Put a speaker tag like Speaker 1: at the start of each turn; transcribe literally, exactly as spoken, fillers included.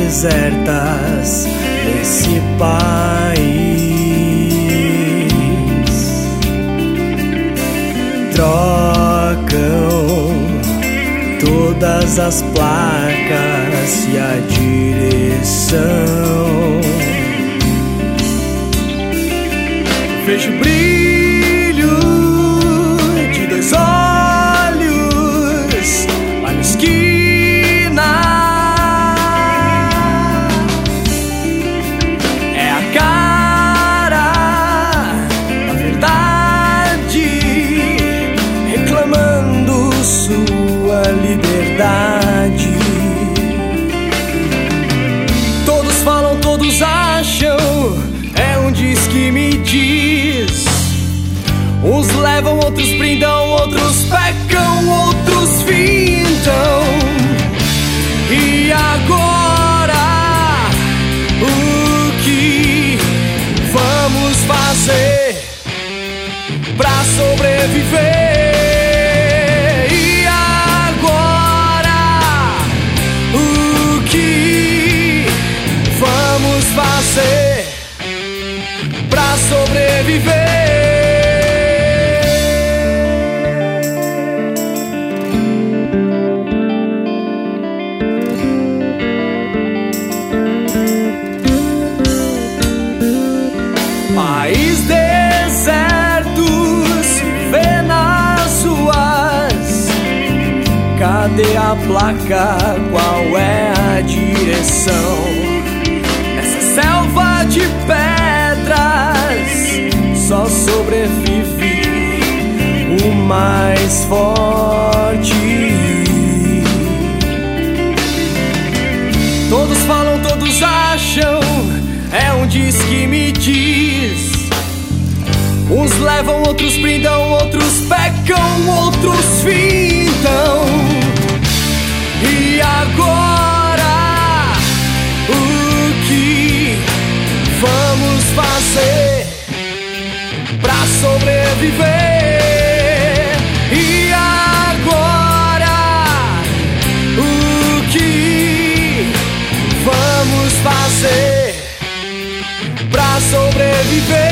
Speaker 1: desertas desse país trocam todas as placas e a direção. Vejo o brilho de dois olhos lá na esquina. É a cara, a verdade, reclamando sua liberdade. Todos falam, todos acham, é um diz que me diz. Uns levam, outros brindam, outros pecam, outros fintam. E agora, o que vamos fazer pra sobreviver? E agora, o que vamos fazer pra sobreviver? País deserto se vê nas ruas. Cadê a placa? Qual é a direção? Nessa selva de pedras só sobrevive o mais forte. Todos falam, todos acham, é um diz que me diz. Uns levam, outros brindam, outros pecam, outros fintam. E agora, o que vamos fazer pra sobreviver? E agora, o que vamos fazer pra sobreviver?